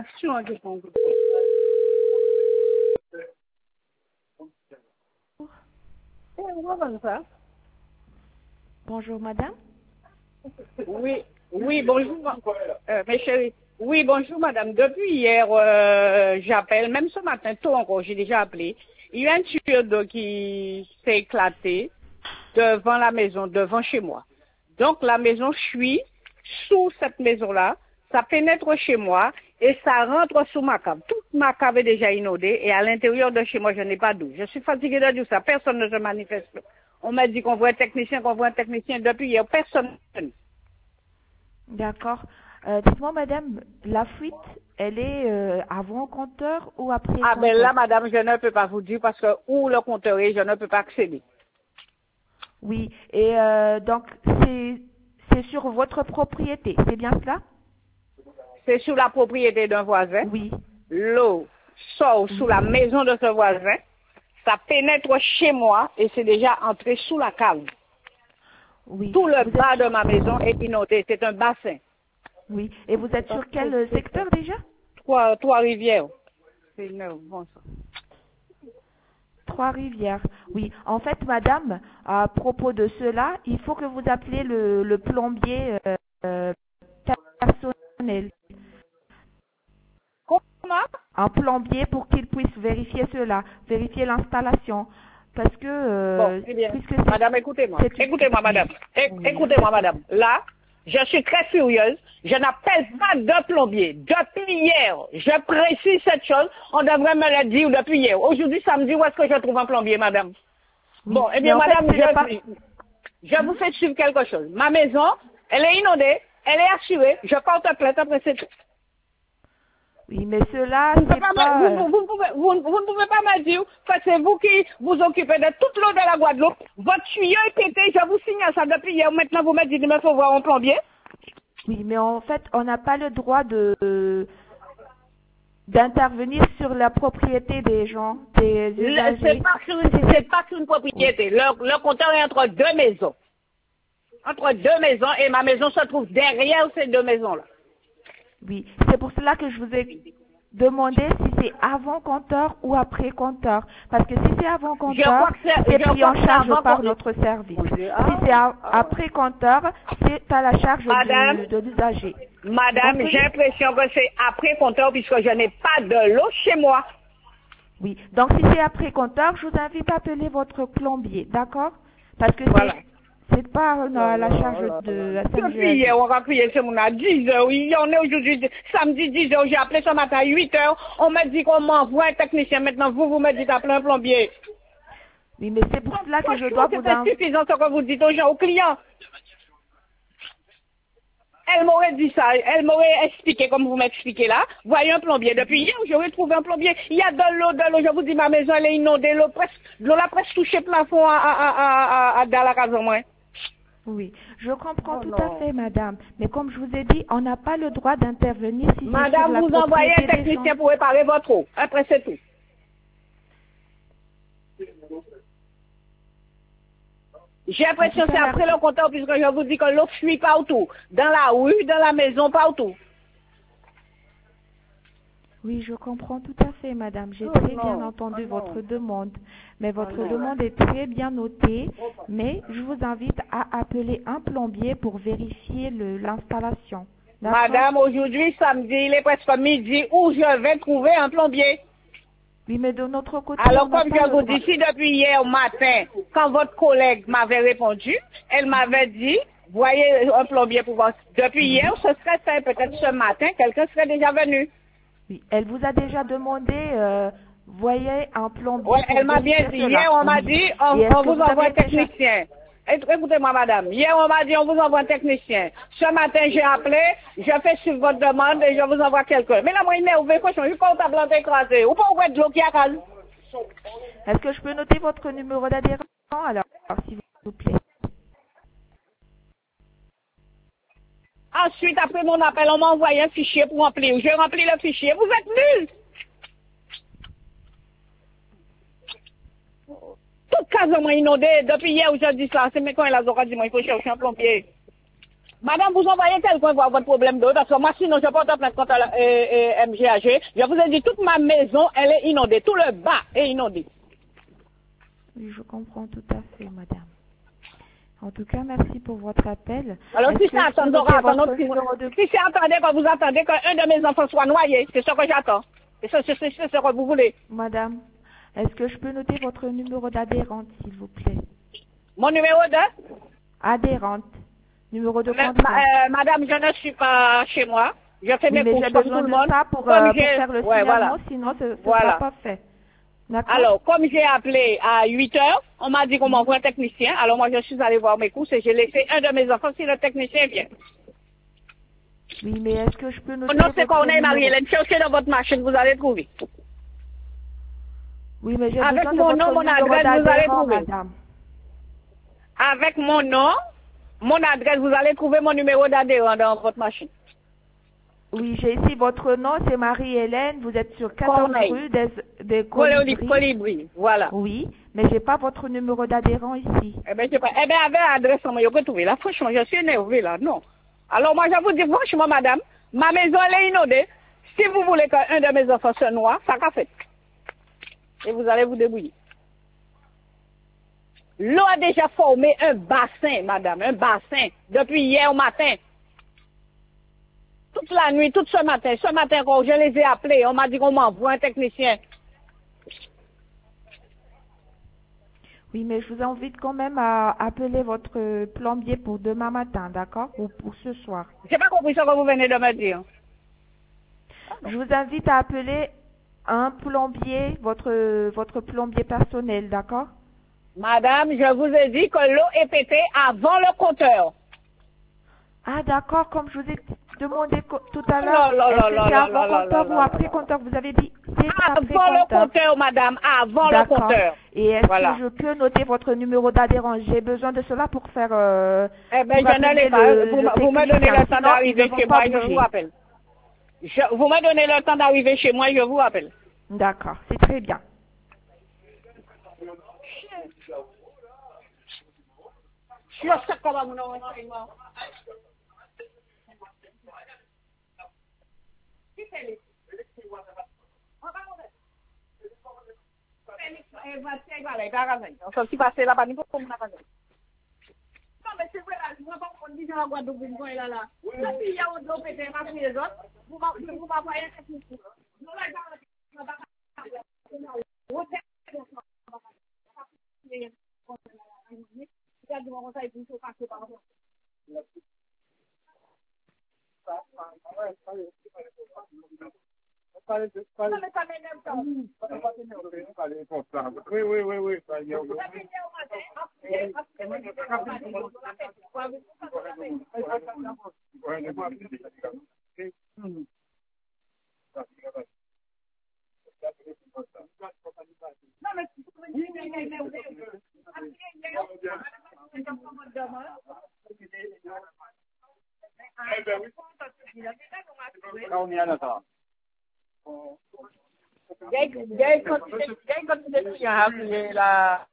Bonjour madame. Oui, oui, bonjour, mes chéris. Oui, bonjour madame. Depuis hier, j'appelle, même ce matin, tôt encore, j'ai déjà appelé. Il y a un tuyau d'eau qui s'est éclaté devant la maison, devant chez moi. Donc la maison fuit sous cette maison-là, ça pénètre chez moi et ça rentre sous ma cave. Toute ma cave est déjà inondée et à l'intérieur de chez moi, je n'ai pas d'eau. Je suis fatiguée de dire ça. Personne ne se manifeste. On m'a dit qu'on voit un technicien, qu'on voit un technicien. Depuis hier, personne ne. D'accord. Dites-moi madame, la fuite, elle est avant compteur ou après Ah ben compteur? là, madame, je ne peux pas vous dire parce que où le compteur est, je ne peux pas accéder. Oui, et donc c'est sur votre propriété, c'est bien cela? C'est sur la propriété d'un voisin. Oui. L'eau sort Oui. sous la maison de ce voisin. Ça pénètre chez moi et c'est déjà entré sous la cave. Oui. Tout le Vous bas êtes de sur... ma maison est inondé. C'est un bassin. Oui. Et vous êtes sur quel secteur déjà? Trois-Rivières. C'est bon ça. Trois-Rivières. Oui. En fait, madame, à propos de cela, il faut que vous appeliez le plombier euh, personnel. Comment? Un plombier pour qu'il puisse vérifier cela, vérifier l'installation. Parce que, Bon, eh bien, puisque madame, écoutez-moi. c'est Écoutez-moi, oui, madame. oui, je vous Écoutez-moi, écoute. madame. Là, je suis très furieuse. Je n'appelle pas de plombier. Depuis hier, je précise cette chose. On devrait me le dire depuis hier. Aujourd'hui, samedi, où est-ce que je trouve un plombier, madame? Oui, Bon, eh mais bien, en fait, madame, ce n'est pas... je vous fais suivre quelque chose. Ma maison, elle est inondée, elle est assurée. Je porte plainte après c'est tout. Oui, mais cela, Vous ne pouvez c'est pas pas... vous ne pouvez pas me dire que c'est vous qui vous occupez de toute l'eau de la Guadeloupe. Votre tuyau est pété, je vous signale ça depuis hier. Maintenant, vous me dites qu'il me faut voir un plombier. Oui, mais en fait, on n'a pas le droit d'intervenir sur la propriété des gens, des usagers. C'est pas sur une Oui, propriété. Le compteur est entre deux maisons. Entre deux maisons et ma maison se trouve derrière ces deux maisons-là. oui. C'est pour cela que je vous ai demandé si c'est avant compteur ou après compteur. Parce que si c'est avant compteur, c'est pris en charge avant par qu'on... notre service. Mon Dieu, Si c'est après compteur, c'est à la charge Madame, de l'usager. Vous madame, j'ai comprenez? l'impression que c'est après compteur puisque je n'ai pas de l'eau chez moi. Oui. Donc si c'est après compteur, je vous invite à appeler votre plombier, d'accord? Parce que Voilà. c'est pas à la charge de la Depuis hier, SNGAG. on va crier ce monde à 10 heures. Oui, on est aujourd'hui samedi 10 heures. J'ai appelé ce matin à 8 heures. On m'a dit qu'on m'envoie un technicien. Maintenant, vous me dites d'appeler un plombier. Oui, mais c'est pour cela que je Franchement, dois c'est vous pas suffisant ce que vous dites aux gens, aux clients. Elle m'aurait dit ça, elle m'aurait expliqué comme vous m'expliquez là. Voyez un plombier. Depuis hier, j'aurais trouvé un plombier. Il y a de l'eau. Je vous dis, ma maison, elle est inondée. L'eau l'a presque touché le plafond dans la case au moins. Oui, je comprends Oh tout à non. fait, madame. Mais comme je vous ai dit, on n'a pas le droit d'intervenir si c'est sur Madame, la vous envoyez un propriété des gens. technicien pour réparer votre eau. Après, c'est tout. J'ai En l'impression tout que c'est cas, après le compteur puisque je vous dis que l'eau fuit partout. Dans la rue, dans la maison, partout. oui, je comprends tout à fait, madame. J'ai Oh très bien non, oh entendu non, votre demande. Mais oh votre non. demande est très bien notée. Mais je vous invite à appeler un plombier pour vérifier l'installation. D'accord? Madame, aujourd'hui, samedi, il est presque midi où je vais trouver un plombier. Oui, mais de notre côté, on Alors, n'a comme pas je le vous droit. dis, si depuis hier matin, quand votre collègue m'avait répondu, elle m'avait dit, voyez un plombier pour voir. Depuis hier, ce serait fait, peut-être ce matin, quelqu'un serait déjà venu. Oui, elle vous a déjà demandé, voyez un Ouais, plombier pour elle m'a bien vérifier dit. cela. Hier, on m'a Oui. dit, Et est-ce on que vous vous envoie un avez déjà... technicien. Écoutez-moi, madame. Hier, on m'a dit, on vous envoie un technicien. Ce matin, j'ai appelé, je fais suivre votre demande et je vous envoie quelqu'un. Mais là, moi, il m'est ouvert, cochon, je compte à blanc écrasé. Ou pas ouvrir de l'eau qui a calme. Est-ce que je peux noter votre numéro d'adhérent alors, s'il vous plaît? Ensuite, après mon appel, on m'a envoyé un fichier pour remplir. J'ai rempli le fichier. Vous êtes nuls. Toute case m'a inondée. Depuis hier, aujourd'hui, ça, c'est mes quand il a dit, moi, il faut chercher un plombier. Madame, vous envoyez quelqu'un voir votre problème d'eau, parce que moi, sinon, je porte plainte contre MGAG. Je vous ai dit, toute ma maison, elle est inondée. Tout le bas est inondé. Oui, je comprends tout à fait, madame. En tout cas, merci pour votre appel. Alors, si ça attend, si c'est attendez quand vous attendez qu'un de mes enfants soit noyé, c'est ce que j'attends. C'est ce que vous voulez. Madame, est-ce que je peux noter votre numéro d'adhérente, s'il vous plaît? Mon numéro de? Adhérente. Numéro de compte. Madame, je ne suis pas chez moi. Je fais mes courses comme tout le monde. Ça pour faire le signalement, sinon ce ne sera pas fait. Alors, comme j'ai appelé à 8 heures, on m'a dit qu'on m'envoie un technicien. Alors moi, je suis allée voir mes courses et j'ai laissé un de mes enfants si le technicien vient. Oui, mais est-ce que je peux noter Non, c'est Corneille Marie-Hélène. Cherchez dans votre machine, vous allez trouver. Oui, mais j'ai avec besoin mon de nom, votre mon adresse, vous allez trouver. Madame. Avec mon nom, mon adresse, vous allez trouver mon numéro d'adhérent dans votre machine. Oui, j'ai ici votre nom, c'est Marie-Hélène, vous êtes sur 14 rue des Colibris. Voilà. Oui, mais j'ai pas votre numéro d'adhérent ici. Eh bien, avec l'adresse, je peux trouver. Là, franchement, je suis énervée, là, non. Alors, moi, je vous dis, franchement, madame, ma maison, elle est inondée. Si vous voulez qu'un de mes enfants se noie, ça qu'a fait. Et vous allez vous débrouiller. L'eau a déjà formé un bassin, madame, un bassin, depuis hier au matin. Toute la nuit, tout ce matin. Ce matin, quand je les ai appelés, on m'a dit qu'on m'envoie un technicien. Oui, mais je vous invite quand même à appeler votre plombier pour demain matin, d'accord? Ou pour ce soir. J'ai pas compris ce que vous venez de me dire. Je vous invite à appeler un plombier, votre plombier personnel, d'accord? Madame, je vous ai dit que l'eau est pétée avant le compteur. Ah, d'accord, comme je vous ai demandé tout à l'heure. Est-ce que c'est avant compteur ou après compteur? Vous avez dit c'est après compteur. Avant le compteur, madame, avant le compteur. Et est-ce que je peux noter votre numéro d'adhérent? J'ai besoin de cela pour faire... eh bien, je ne l'ai pas. Vous me donnez le temps d'arriver chez moi, je vous rappelle. Vous me donnez le temps d'arriver chez moi, je vous rappelle. D'accord, c'est très bien. Non, mais c'est vrai, moi, on dit dans la Guadeloupe, là. Oui. Il y a un autre pété, ma fille, les autres. Vous m'envoyez un technicien. Non, là, la